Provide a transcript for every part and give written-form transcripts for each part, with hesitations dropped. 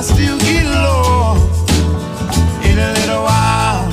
still get lost in a little while.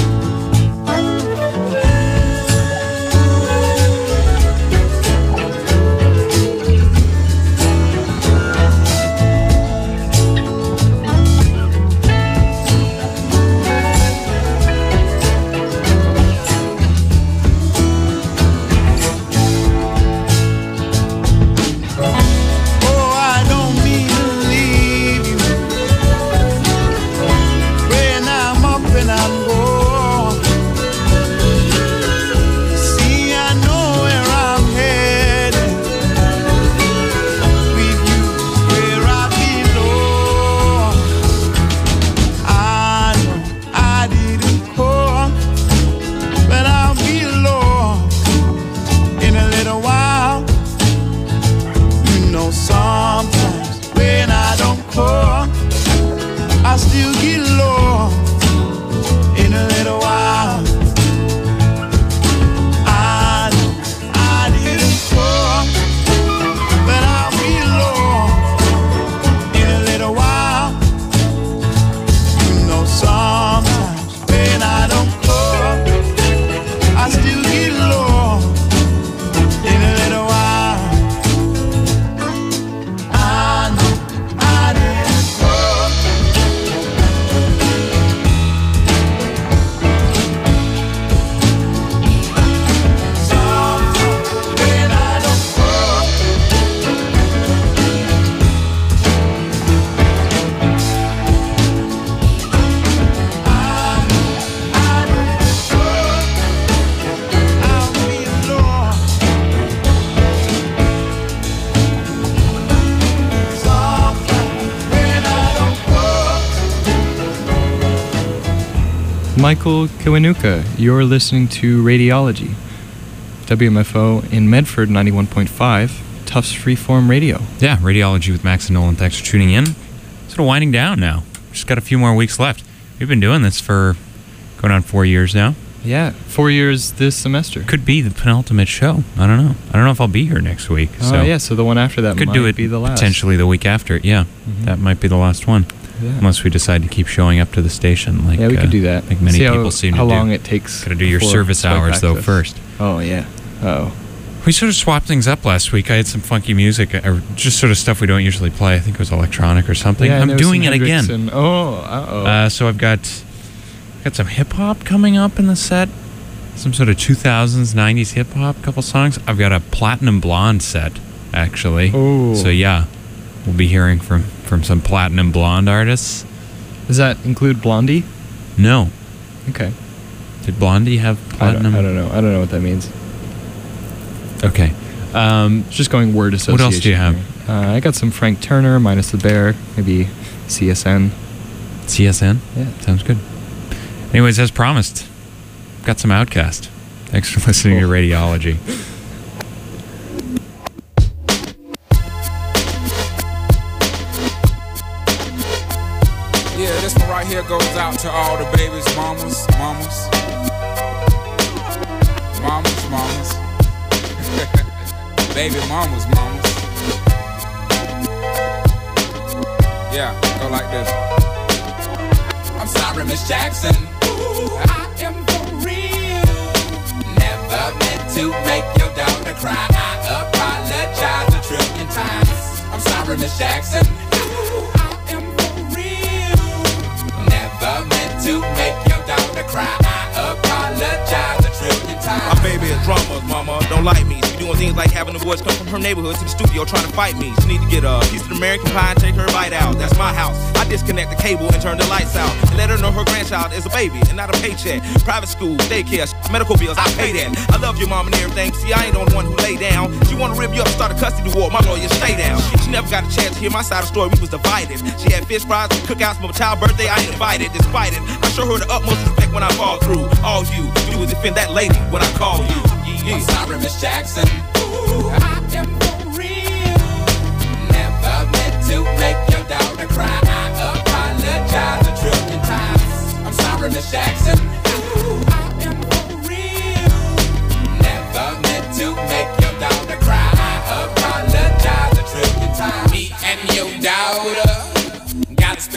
Michael Kiwanuka. You're listening to Radiology, WMFO in Medford 91.5, Tufts Freeform Radio. Yeah, Radiology with Max and Nolan. Thanks for tuning in. Sort of winding down now. Just got a few more weeks left. We've been doing this for going on 4 years now. Yeah, 4 years this semester. Could be the penultimate show. I don't know. I don't know if I'll be here next week. Oh, yeah, so the one after that might be the last. Potentially the week after. Yeah, that might be the last one. Yeah. Unless we decide to keep showing up to the station. Like, yeah, we could do that. Like many people seem to do. How long it takes. Got to do your service hours, though, first. Oh, yeah. Uh-oh. We sort of swapped things up last week. I had some funky music, or just sort of stuff we don't usually play. I think it was electronic or something. Yeah, I'm doing it again. Uh-oh. So I've got some hip-hop coming up in the set. Some sort of 2000s, 90s hip-hop, couple songs. I've got a Platinum Blonde set, actually. Oh. So, yeah, we'll be hearing from some Platinum Blonde artists. Does that include Blondie? No. Okay. Did Blondie have Platinum? I don't know. I don't know what that means. Okay. Just going word association. What else do you have? I got some Frank Turner, Minus the Bear, maybe CSN. CSN? Yeah. Sounds good. Anyways, as promised, got some Outkast. Thanks for listening to Radiology. Yeah, this one right here goes out to all the babies, mamas. Baby mamas. Yeah, go like this. I'm sorry, Miss Jackson. Ooh, I am for real. Never meant to make your daughter cry. I apologize 1,000,000,000 times. I'm sorry, Miss Jackson. Ooh, I am for real. Never meant to make your daughter cry. I apologize 1,000,000,000 times. My baby is drama, mama, don't like me. She doing things like having the boys come from her neighborhood to the studio trying to fight me. She need to get a piece of American pie and take her bite out. That's my house. I disconnect the cable and turn the lights out. And let her know her grandchild is a baby and not a paycheck. Private school, daycare, medical bills, I pay that. I love your mom and everything. See, I ain't the only one who lay down. She wanna rip you up, start a custody war. My lawyer, stay down. She never got a chance to hear my side of the story. We was divided. She had fish fries and cookouts for my child's birthday. I ain't invited. Despite it, I show her the utmost respect when I fall through. All you will defend that lady when I call you. Yeah. I'm sorry, Miss Jackson. Ooh, I am for real. Never meant to make your daughter cry. I apologize 1,000,000,000 times. I'm sorry, Miss Jackson. Ooh, I am for real. Never meant to make your daughter cry. I apologize 1,000,000,000 times. Me and your daughter got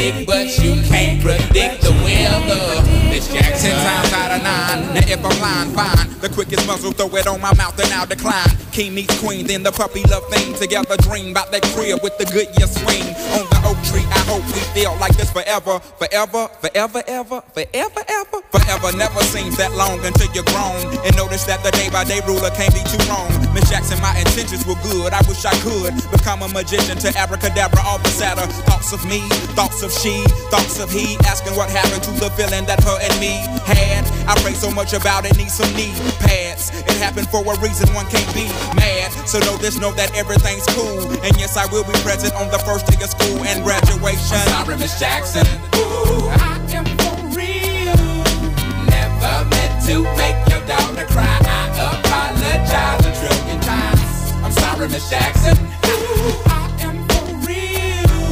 predict, but you can't predict the weather. Miss Jackson. 10 times out of 9. Now if I'm lying, fine. The quickest muzzle, throw it on my mouth and I'll decline. King meets queen, then the puppy love thing. Together dream about that crib with the good year swing. On the oak tree, I hope we feel like this forever. Forever, forever, ever, forever, ever. Forever never seems that long until you're grown. And notice that the day by day ruler can't be too wrong. Miss Jackson, my intentions were good. I wish I could become a magician to abracadabra all the sadder. Thoughts of me, thoughts of she, thoughts of he. Asking what happened to the feeling that her and me had. I pray so much about it, need some knee pads. It happened for a reason, one can't be mad. So know this, know that everything's cool. And yes, I will be present on the first day of school and graduation. I'm sorry, Miss Jackson. Ooh, I am for real. Never meant to make your daughter cry. I apologize a trillion times. I'm sorry, Miss Jackson. Ooh, I am for real.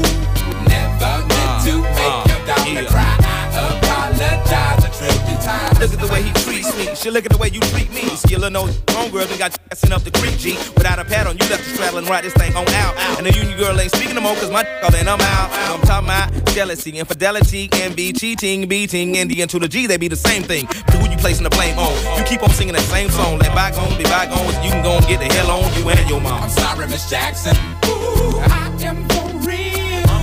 Never meant to make your daughter cry. I apologize a trillion times. Look at the way he treats me. She look at the way you treat me. See, little no homegirl done got sent up the creek, G. Without a pad on, you left the straddle and ride this thing on out. And the union girl ain't speaking no more, cause my all in, I'm out. So I'm talking about jealousy, infidelity, envy, cheating, beating, and the N to the G, they be the same thing. But who you placing the blame on? You keep on singing that same song. Let bygones be bygones. You can go and get the hell on you and your mom. I'm sorry, Miss Jackson. Ooh, I am for real.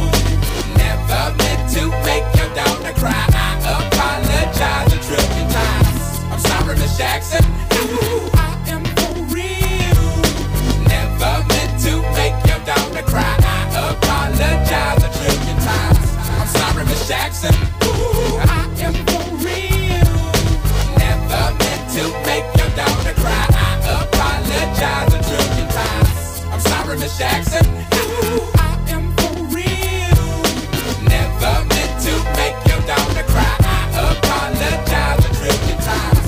Never meant to make your daughter cry. I apologize a trillion times. I'm sorry, Miss Jackson. Ooh, I am for real. Never meant to make your daughter cry. I apologize a trillion times. I'm sorry, Miss Jackson. Ooh, I am for real. Never meant to make your daughter cry. I apologize a trillion times. I'm sorry, Miss Jackson. Ooh, I am for real. Never meant to make your daughter cry. I apologize a trillion times.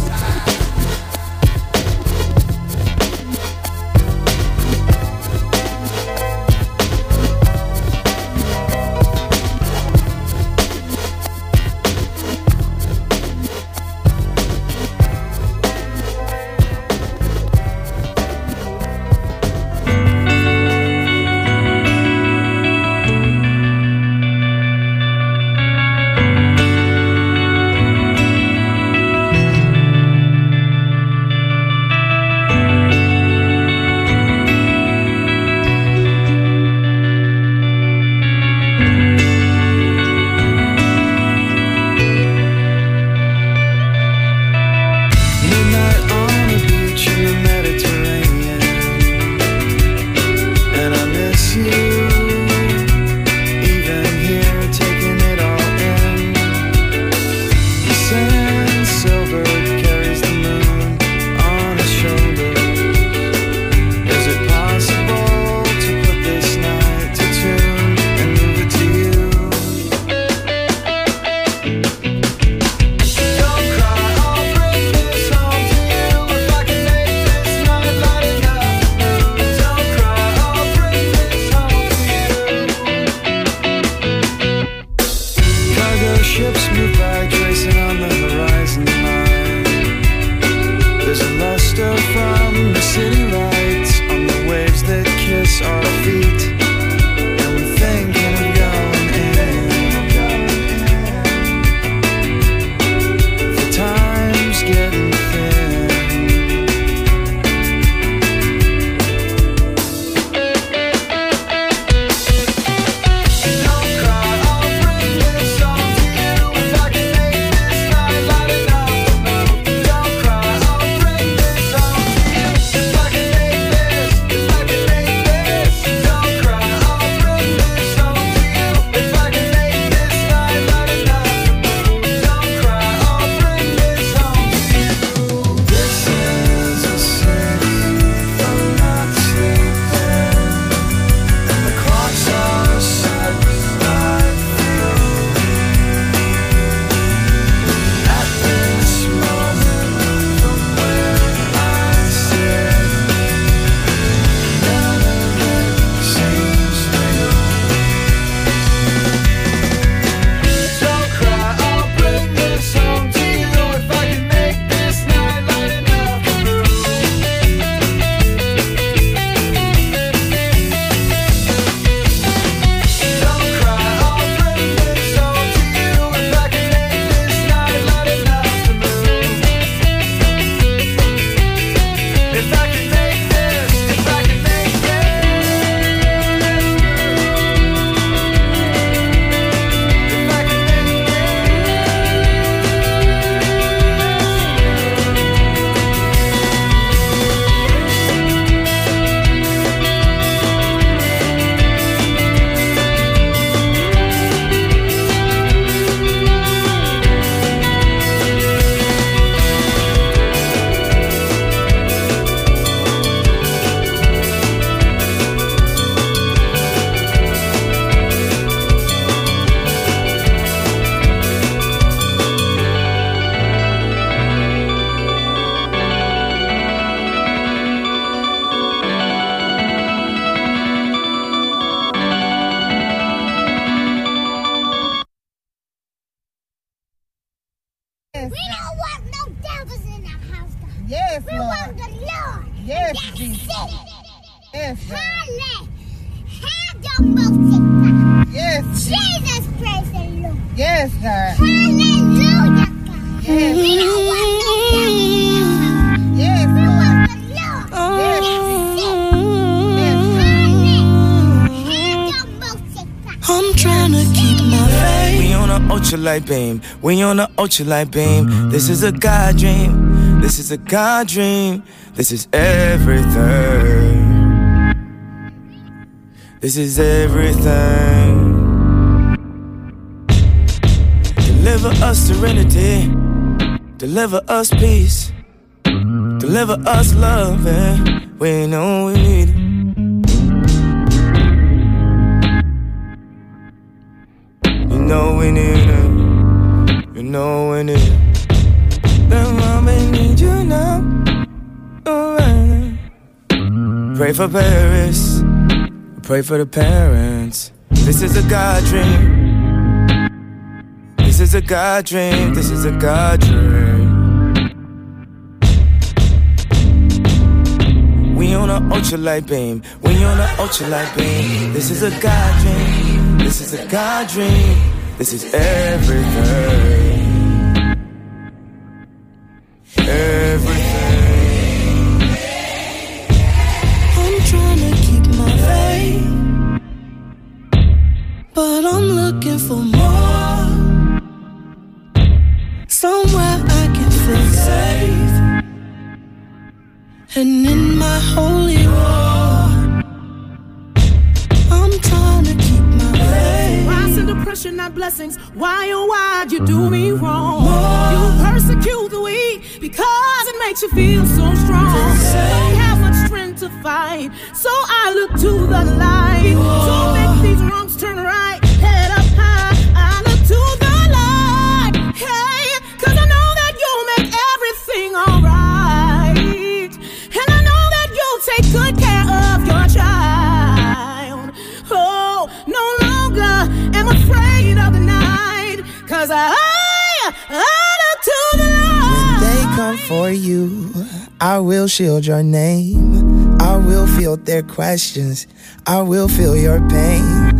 Yes, God. Hallelujah. Yes. Yes, Lord. I'm trying to keep my faith. We on a ultralight beam. We on a ultralight beam. This is a God dream. This is a God dream. This is everything. This is everything. Deliver us serenity. Deliver us peace. Deliver us love. And we know we need it. You know we need it. You know we need it. The mama need you now. Alright. Pray for Paris. Pray for the parents. This is a God dream. This is a God dream. This is a God dream. We on an ultralight beam. We on an ultralight beam. This is a God dream. This is a God dream. This is everything. Everything. I'm trying to keep my faith, but I'm looking for more. Somewhere I can feel safe, and in my holy war, I'm trying to keep my faith. Rise in depression, not blessings. Why, oh why you do me wrong? You persecute the weak because it makes you feel so strong. Don't have much strength to fight, so I look to the light to make these wrongs turn right. Head up high, I look to the light. Hey, 'cause I know that you'll make everything alright, and I know that you'll take good care of your child. Oh, no longer am afraid of the night, 'cause I look to the light. When they come for you, I will shield your name. I will field their questions. I will feel your pain.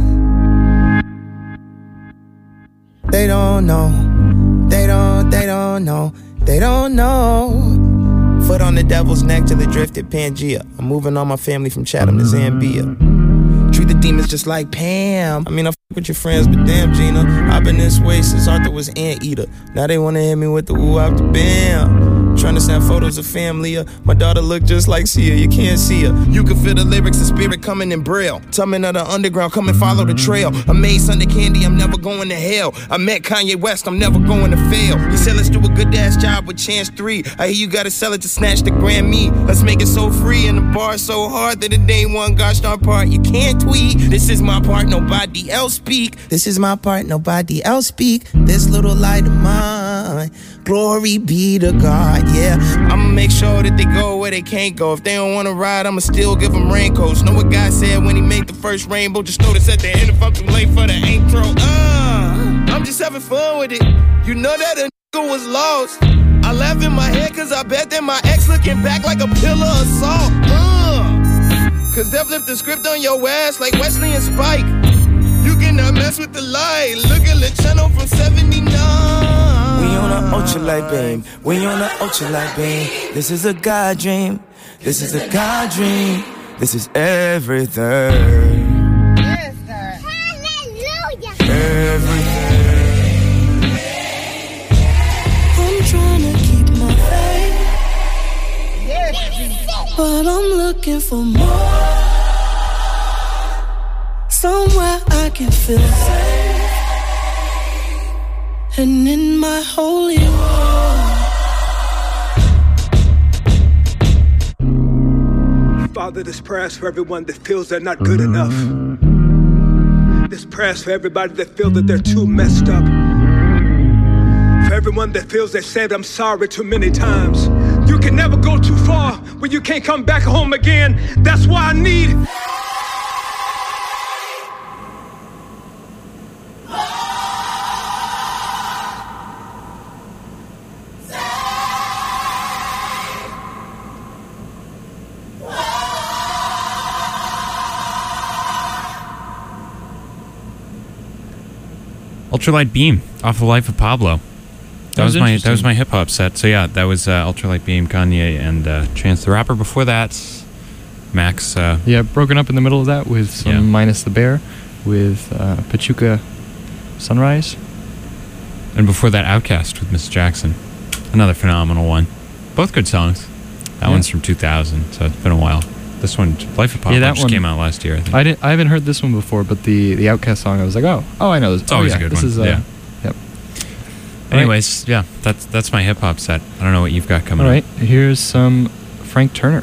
They don't know. They don't know. They don't know. Foot on the devil's neck till it drifted Pangea. I'm moving all my family from Chatham to Zambia. Treat the demons just like Pam. I mean, I fuck with your friends, but damn, Gina, I've been this way since Arthur was Anteater. Now they wanna hit me with the woo after bam. Trying to send photos of family. My daughter look just like Sia. You can't see her. You can feel the lyrics, the spirit coming in braille. Tumbling of the underground, come and follow the trail. I made Sunday candy, I'm never going to hell. I met Kanye West, I'm never going to fail. You said let's do a good ass job with Chance 3. I hear you gotta sell it to snatch the Grammy. Let's make it so free and the bar so hard that it ain't one gosh darn part. You can't tweet. This is my part, nobody else speak. This is my part, nobody else speak. This little light of mine. Glory be to God, yeah. I'ma make sure that they go where they can't go. If they don't wanna ride, I'ma still give them raincoats. Know what God said when he made the first rainbow? Just notice at the end if I'm too late for the intro. I'm just having fun with it. You know that a nigga was lost. I laugh in my head cause I bet that my ex looking back like a pillar of salt. Cause they flipped the script on your ass like Wesley and Spike. You cannot mess with the light. Look at the channel from 79. We on an ultralight beam. We on an ultralight beam. This is a God dream. This is a God dream. This is everything. Yes, God. Hallelujah. Everything. I'm trying to keep my faith. Yes, but I'm looking for more. Somewhere I can feel safe, and in my holy war. Father, this prayer is for everyone that feels they're not good enough. This prayer is for everybody that feels that they're too messed up. For everyone that feels they said I'm sorry too many times. You can never go too far when you can't come back home again. That's why I need Ultralight Beam off of Life of Pablo. That was my hip hop set. So yeah, that was Ultralight Beam, Kanye, and Chance the Rapper. Before that, Max. Broken up in the middle of that with some Minus the Bear, with Pachuca Sunrise. And before that, Outkast with Miss Jackson. Another phenomenal one. Both good songs. That one's from 2000, so it's been a while. This one, Life of Pablo, just came out last year, I think. I haven't heard this one before, but the Outkast song, I was like, oh, I know this. It's always a good one. Yep. Anyways, that's my hip hop set. I don't know what you've got coming up. All right, here's some Frank Turner.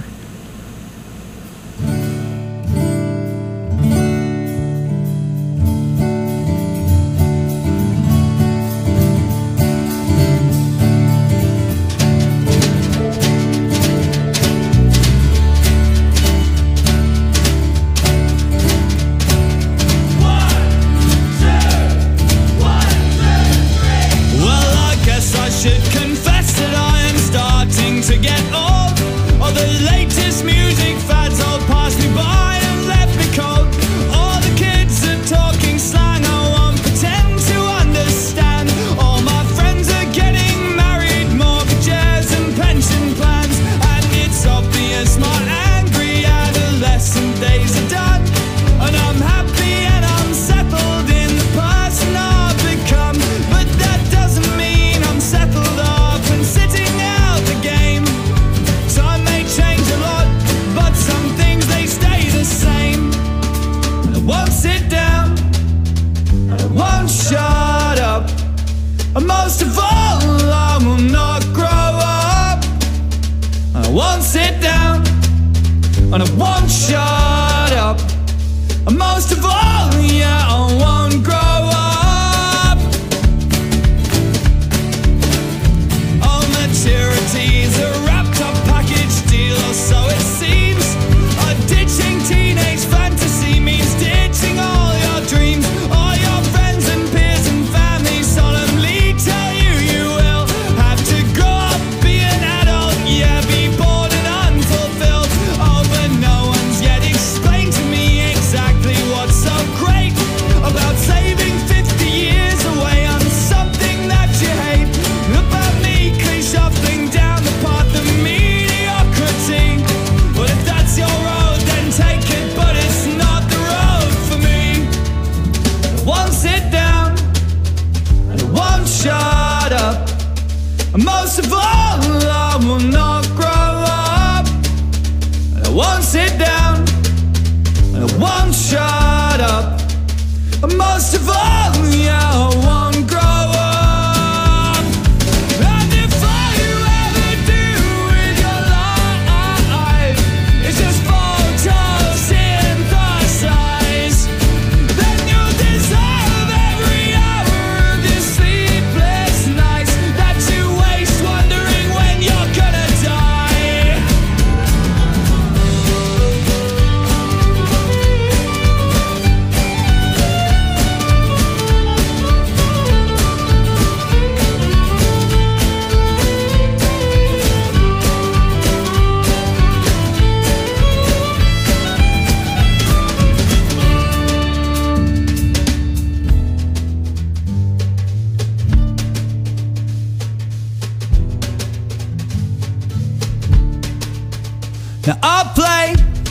Now I'll play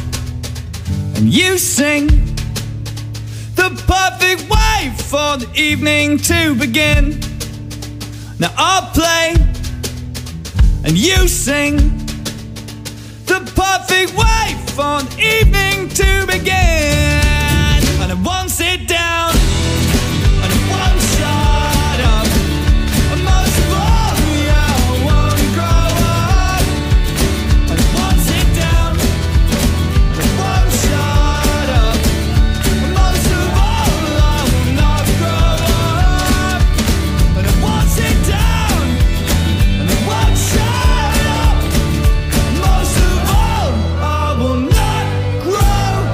and you sing, the perfect way for the evening to begin. Now I'll play and you sing, the perfect way for the evening to begin. And I won't sit down, and I won't shut up, and most of all, yeah, I won't grow up. And I won't sit down, and I won't shut up, and most of all, I will not grow up. And I won't sit down, and I won't shut up, and most of all, I will not grow up.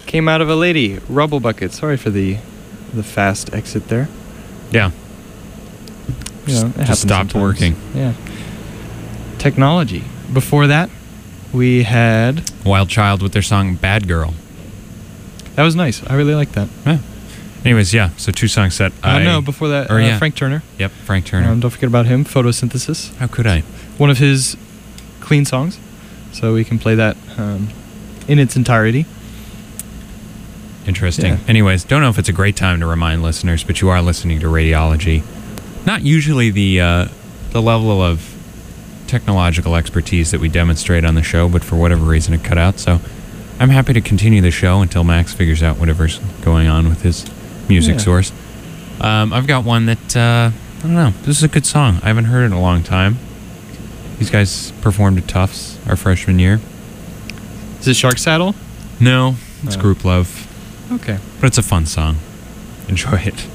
came out of a lady. Rubble Bucket. Sorry for the fast exit there. Yeah. You know, it just stopped sometimes. working. Yeah. Technology. Before that, we had Wild Child with their song Bad Girl. That was nice. I really liked that. Yeah. Anyways, yeah. So 2 songs that no, before that, Frank Turner. Yep, Frank Turner. Don't forget about him. Photosynthesis. How could I? One of his clean songs. So we can play that in its entirety. Interesting. Yeah. Anyways, don't know if it's a great time to remind listeners, but you are listening to Radiology. Not usually the level of technological expertise that we demonstrate on the show, but for whatever reason it cut out. So I'm happy to continue the show until Max figures out whatever's going on with his music source. I've got one that, I don't know, this is a good song. I haven't heard it in a long time. These guys performed at Tufts our freshman year. Is it Shark Saddle? No, it's Group Love. Okay. But it's a fun song. Enjoy it.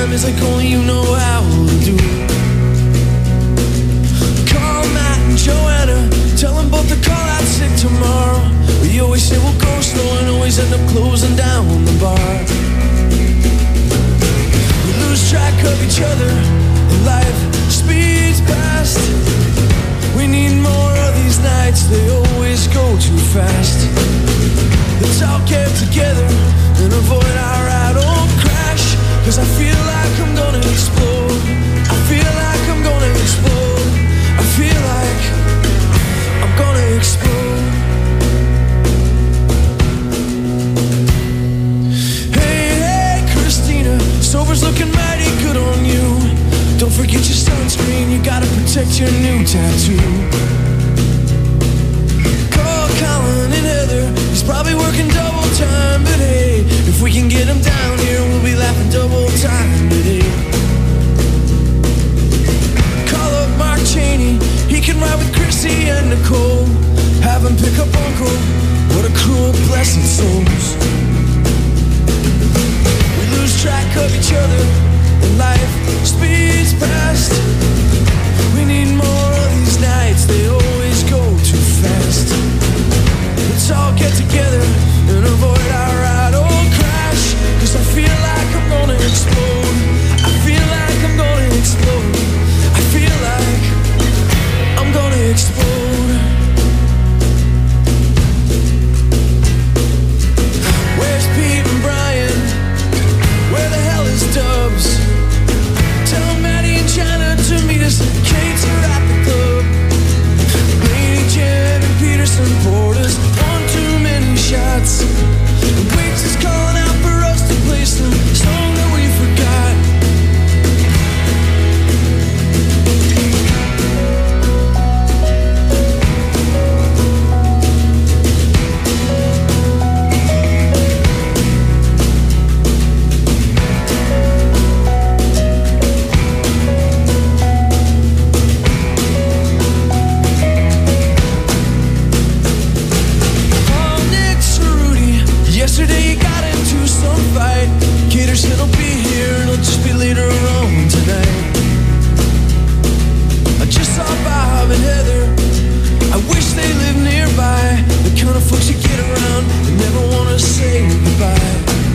is like only you know how to do. Call Matt and Joanna, tell them both to call out sick tomorrow. We always say we'll go slow and always end up closing down the bar. We lose track of each other, and life speeds past. We need more of these nights, they always go too fast. Let's all get together and avoid our idle crash. Cause I feel like I'm gonna explode. I feel like I'm gonna explode. I feel like I'm gonna explode. Hey, Christina, sober's looking mighty good on you. Don't forget your sunscreen, you gotta protect your new tattoo. Call Colin and Heather, he's probably working double time, but hey, if we can get him down here, we'll be laughing double time today. Call up Mark Cheney, he can ride with Chrissy and Nicole. Have him pick up Uncle, what a cruel blessed souls. We lose track of each other, and life speeds past. We need more of these nights, they always go too fast. Let's all get together and avoid our idle crash. Cause I feel like I'm gonna explode. I feel like I'm gonna explode. I feel like I'm gonna explode. Where's Pete and Brian? Where the hell is Dubs? Tell Maddie and China to meet us at Kate's at the club. Lady Jen and Peterson poured us one too many shots. The Wicks is calling out for us to play some song that we forgot. Yesterday you got into some fight. Cater said he'll be here and it'll just be later on tonight. I just saw Bob and Heather, I wish they lived nearby. The kind of folks you get around and never wanna say goodbye.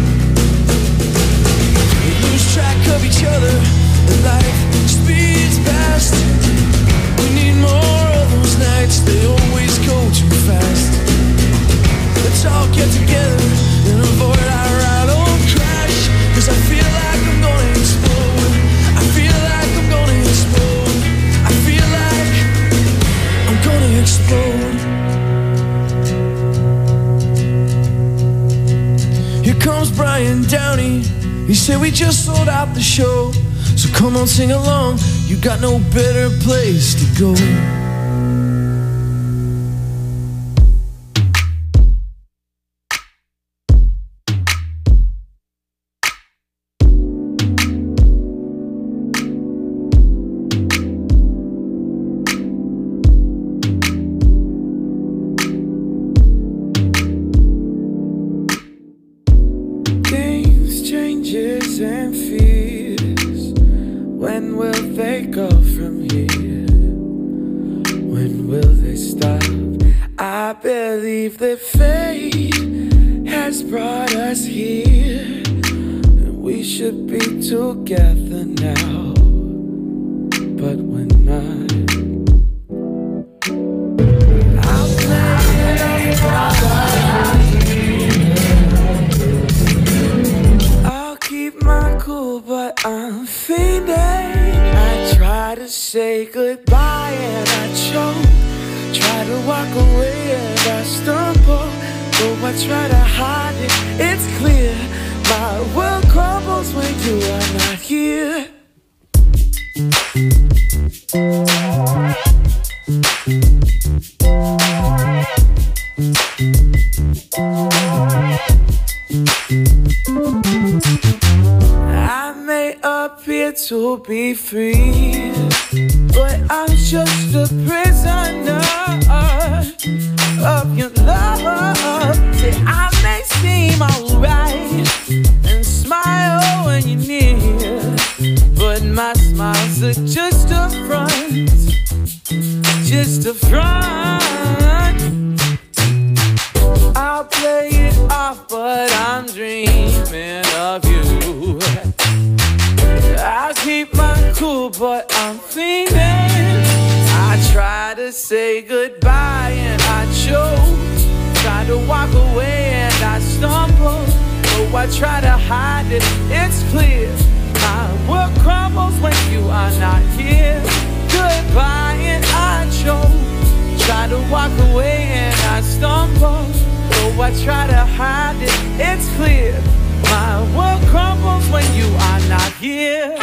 We lose track of each other and life speeds past. We need more of those nights, they always go too fast. Let's all get together and avoid our idle crash. Cause I feel like I'm gonna explode. I feel like I'm gonna explode. I feel like I'm gonna explode. Here comes Brian Downey, he said we just sold out the show. So come on, sing along, you got no better place to go. And fears, when will they go from here? When will they stop? I believe that fate has brought us here, and we should be together now, but we're not. I'll play it on keep my cool, but I'm fiending. I try to say goodbye and I choke. Try to walk away and I stumble. Though I try to hide it, it's clear my world crumbles when you are not here. I may appear to be free, but I'm just a prisoner of your love. Say I may seem alright and smile when you're near, but I'm fiending. I try to say goodbye and I choke. Try to walk away and I stumble. Oh, I try to hide it, it's clear. My world crumbles when you are not here. Goodbye and I choke. Try to walk away and I stumble. Oh, I try to hide it, it's clear. My world crumbles when you are not here.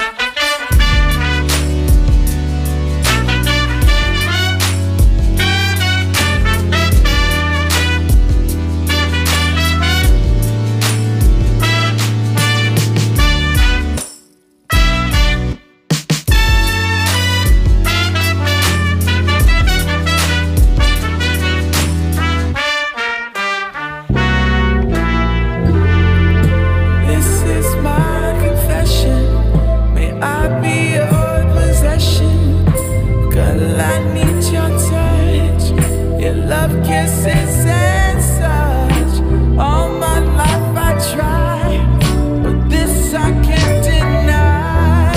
Kisses and such. All my life I try, but this I can't deny.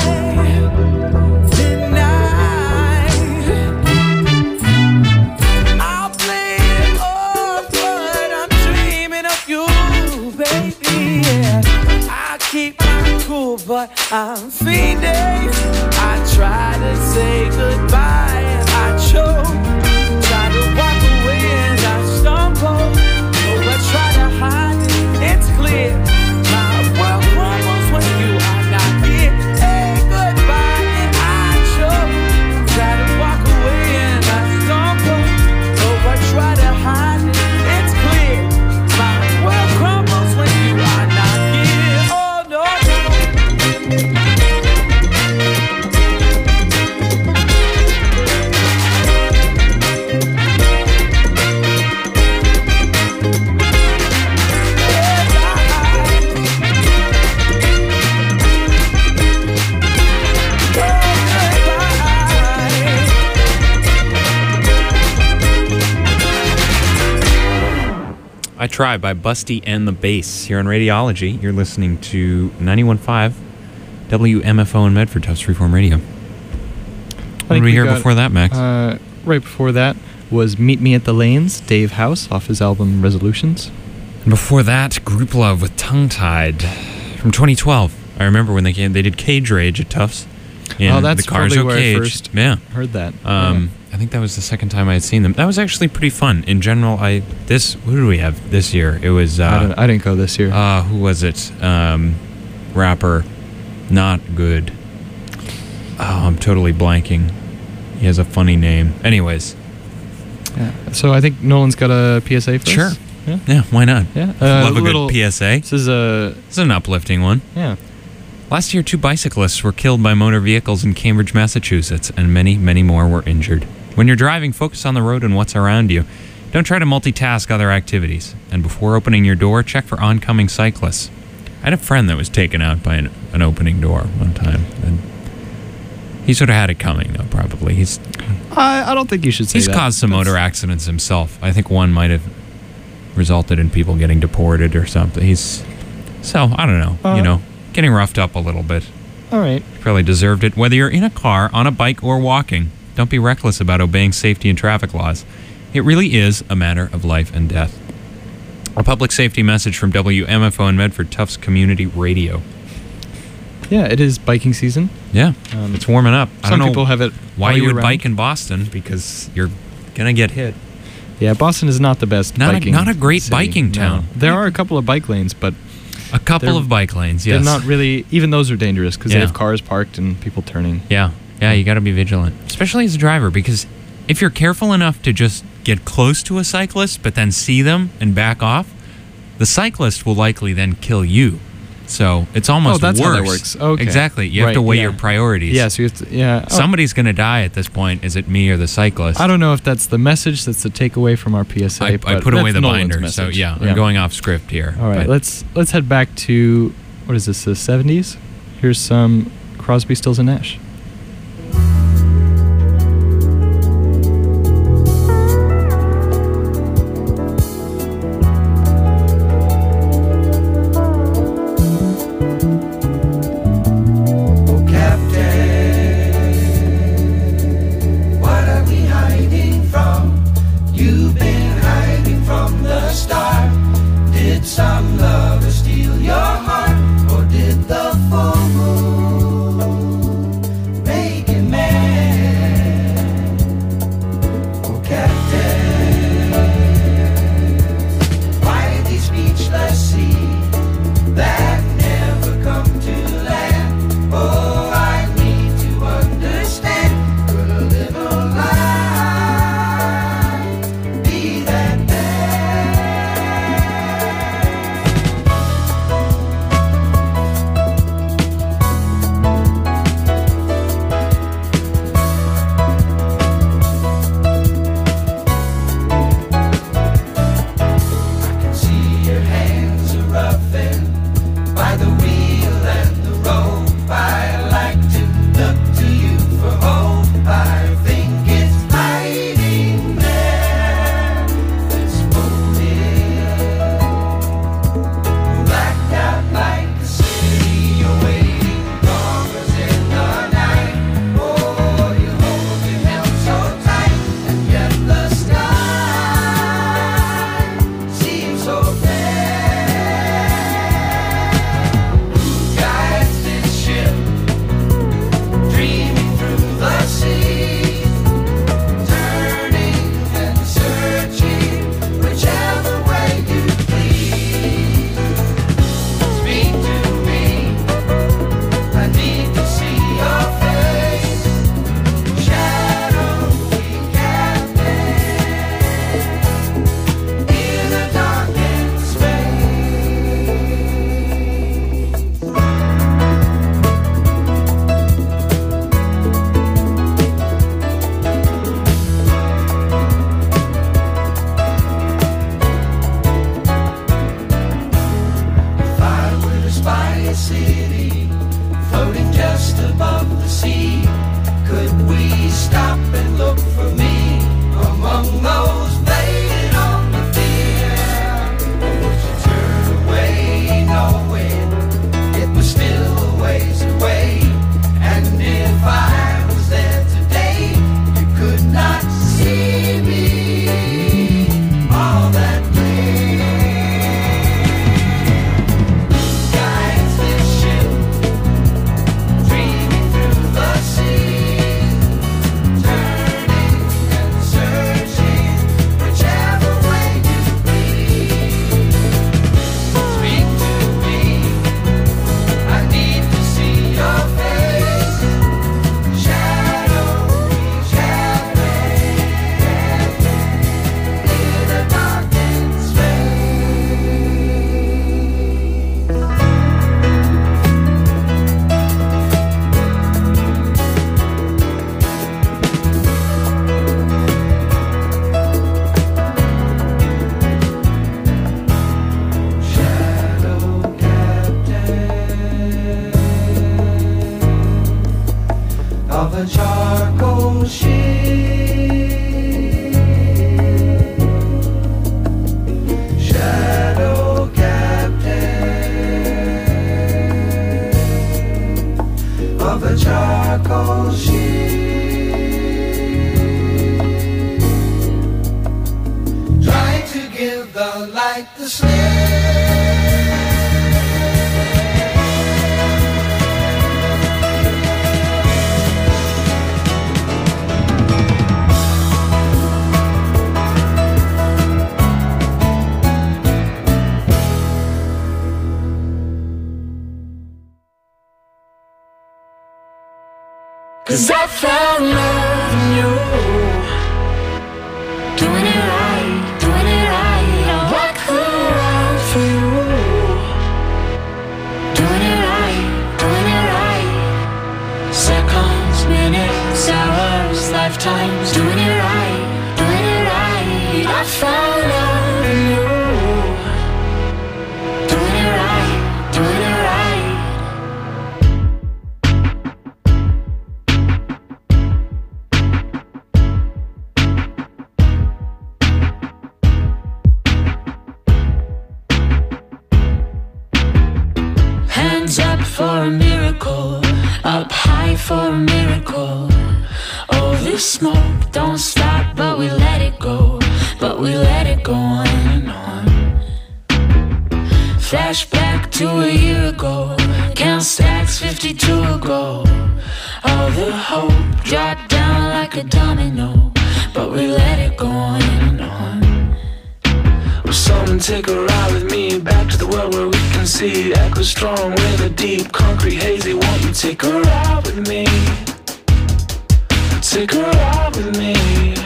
I'll play it off, but I'm dreaming of you, baby. Yeah. I keep my cool, but I'm fiending. I try to say goodbye and I choke. Try to walk away and I stumble. Oh, I try to hide it, it's clear. My world crumbles when you are not here. Hey, goodbye and I choke. Try to walk away and I stumble. Oh, I try to hide it, it's clear. My world crumbles when you are not here. Oh, no, I Try by Busty and the Bass here on Radiology. You're listening to 91.5 WMFO in Medford, Tufts Freeform Radio. What did we hear before that, Max? Right before that was Meet Me at the Lanes, Dave House, off his album Resolutions. And before that, Group Love with Tongue Tied from 2012. I remember when they did Cage Rage at Tufts. Oh, that's the Cars probably where Cage. I first heard that. I think that was the second time I had seen them. That was actually pretty fun. In general, who did we have this year? It was... I didn't go this year. Who was it? Rapper. Not good. Oh, I'm totally blanking. He has a funny name. Anyways. Yeah. So I think Nolan's got a PSA for Sure. us. Yeah, why not? Yeah. Love a good PSA. This is an uplifting one. Yeah. Last year, 2 bicyclists were killed by motor vehicles in Cambridge, Massachusetts, and many, many more were injured. When you're driving, focus on the road and what's around you. Don't try to multitask other activities. And before opening your door, check for oncoming cyclists. I had a friend that was taken out by an opening door one time. And he sort of had it coming, though, probably. I don't think you should say that. He's caused some motor accidents himself. I think one might have resulted in people getting deported or something. So, I don't know, getting roughed up a little bit. All right. Probably deserved it. Whether you're in a car, on a bike, or walking, don't be reckless about obeying safety and traffic laws. It really is a matter of life and death. A public safety message from WMFO in Medford, Tufts Community Radio. Yeah, it is biking season. Yeah, it's warming up. Some people have it why you would round. bike in Boston, because you're going to get hit. Yeah, Boston is not the best biking Not a great city. biking town. No. There are a couple of bike lanes, but... A couple of bike lanes, yes. They're not really... Even those are dangerous, because they have cars parked and people turning. Yeah, you got to be vigilant. Especially as a driver, because if you're careful enough to just get close to a cyclist, but then see them and back off, the cyclist will likely then kill you. So it's almost that's worse. How that works. Okay. Exactly. You have to weigh your priorities. Yeah, so you have to, Somebody's going to die at this point. Is it me or the cyclist? I don't know if that's the message. That's the takeaway from our PSA. I put away the binder. Message. So I'm going off script here. All right, let's head back to, what is this, the 70s? Here's some Crosby, Stills and Nash. some lover steal your heart, or did the full moon make it mad? Oh, Captain, why these speechless seas that never come to land? Oh, I need to understand. Could a little lie be that Cause I found love in you. Doing it right, doing it right. I walk the world for you. Doing it right, doing it right. Seconds, minutes, hours, lifetimes. Doing it right, doing it right. I found love in you. Doing it right, doing it right. Up for a miracle, up high for a miracle. Oh, this smoke don't stop, but we let it go, but we let it go on and on. Flashback to a year ago, count stacks 52 ago. All the hope dropped down like a domino, but we let it go on and on. Will someone take a ride with me back to the world where we can see echo strong with a deep concrete hazy? Won't you take a ride with me? Take a ride with me.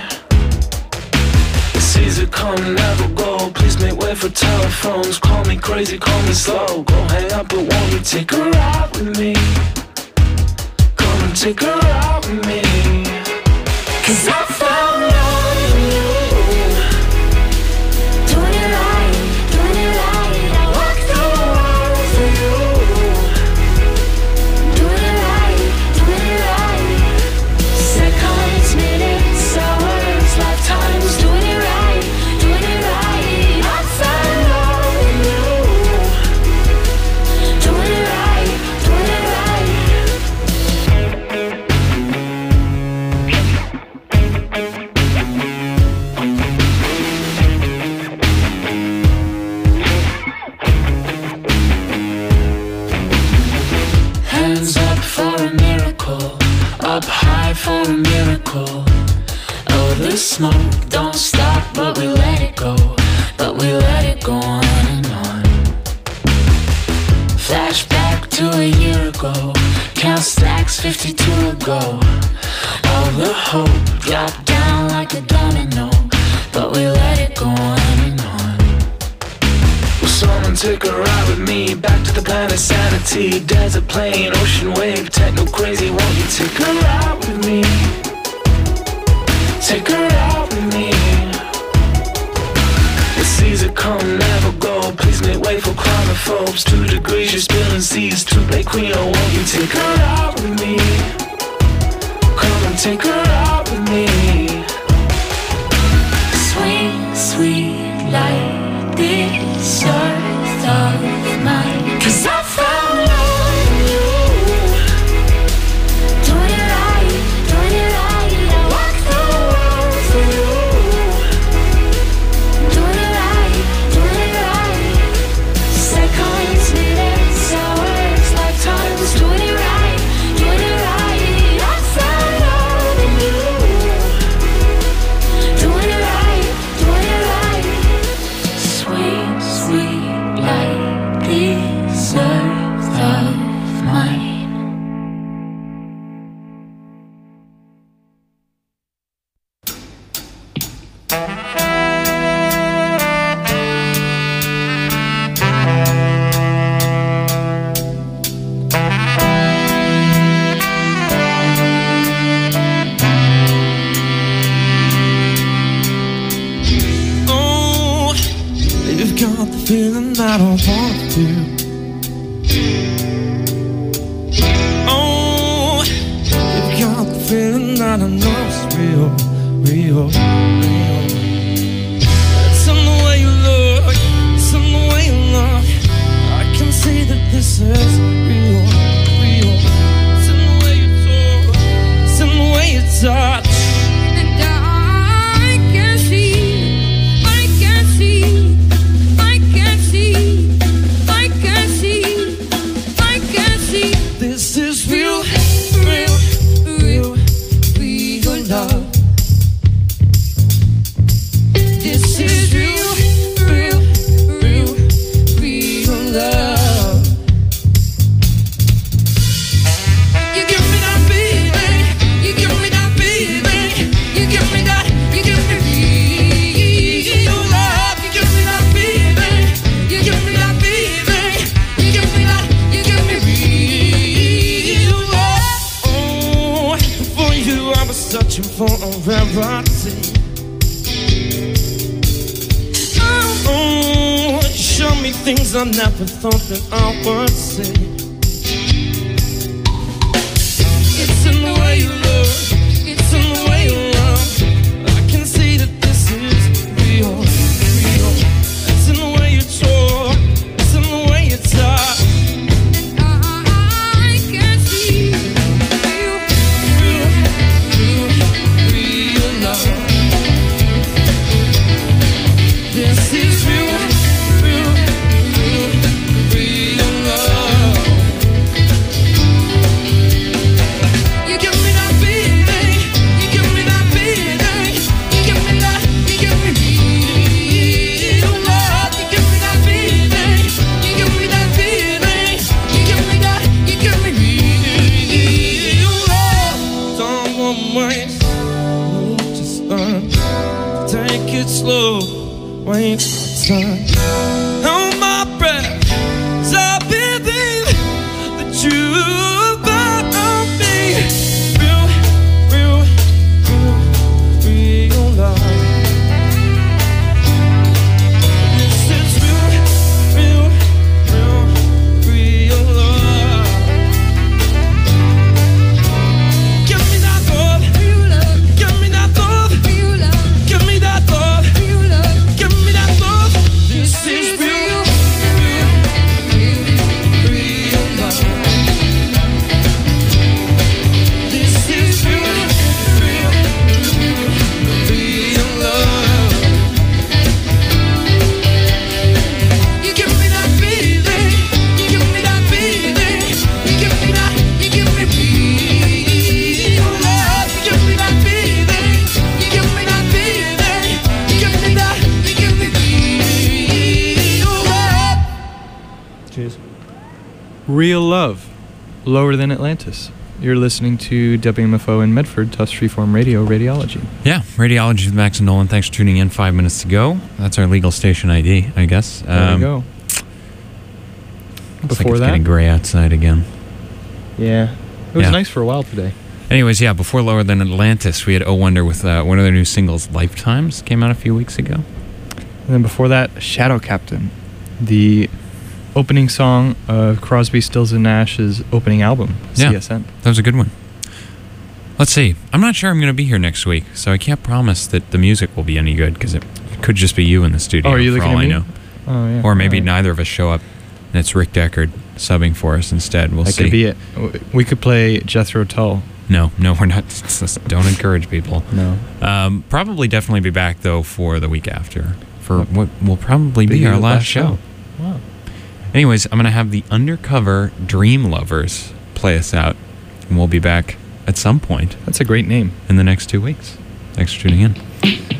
The seas that come never go. Please make way for telephones. Call me crazy, call me slow. Go hang up, but won't you take a ride with me? Come and take a ride with me. 'Cause I found love in you. Doing it right, doing it right. I walk the world for you. Doing it right, doing it right. Seconds, minutes, hours, lifetimes. Doing it right, doing it right. I found love in you. Doing it right, doing it right. Hands up for a miracle, up high for a miracle. Oh, the smoke don't stop, but we let it go, but we let it go on and on. Flashback to a year ago, count stacks 52 ago. All the hope dropped down like a domino, but we let it go on and on. Will someone take a ride with me back to the planet sanity? Desert plane, ocean wave, techno crazy. Won't you take a ride with me? Take a ride with me. The seas that come never go. Please make way for climaphobes. 2 degrees, you're spilling seas. Too late, queen. Oh, won't you take a ride with me? Come and take a ride with me. Sweet, sweet light, this earth of mine. 'Cause I found love in you. Doing it right, doing it right. I walk the world for you. Doing it right, doing it right. Seconds, minutes, hours, lifetimes. Doing it right, doing it right. I found love in you. Doing it right, doing it right. Sweet, sweet light, this earth of mine. Oh, you've got the feeling that I want to. Oh, you've got the feeling that I know it's real, real, real. It's in the way you look, it's in the way you look. I can see that this is real, real. It's in the way you talk, it's in the way you touch. This is real, real, real, real love. This is real, real, real, real love. You give me that feeling, you give me that feeling, you give me that, you give me real love. You give me that feeling, you give me that feeling, you give me that, you give me real love. Oh, for you I was searching for a rarity. Oh, you show me things I never thought that I would see. It's in the way you look, it's in the way you love. I can see that this is real, real. It's in the way you talk, it's in the way you touch. I can see real, real, real, real love. This is real, real, real, Cheers. Real Love, Lower Than Atlantis. You're listening to WMFO in Medford, Tufts Freeform Radio, Radiology. Yeah, Radiology with Max and Nolan. Thanks for tuning in. 5 minutes to go. That's our legal station ID, I guess. There we go. Before it's getting gray outside again. Yeah. It was nice for a while today. Anyways, yeah, before Lower Than Atlantis, we had Oh Wonder with one of their new singles, Lifetimes, came out a few weeks ago. And then before that, Shadow Captain, the opening song of Crosby, Stills and Nash's opening album, CSN. That was a good one. Let's see. I'm not sure I'm going to be here next week, so I can't promise that the music will be any good, because it could just be you in the studio, are you for looking all at me? I know. Oh, yeah. Or maybe neither of us show up, and it's Rick Deckard subbing for us instead. We'll see. That could be it. We could play Jethro Tull. No, we're not. Don't encourage people. No. Probably definitely be back, though, for the week after. For what will probably be our last show. Wow. Anyways, I'm going to have the Undercover Dream Lovers play us out. And we'll be back at some point. That's a great name. In the next 2 weeks. Thanks for tuning in.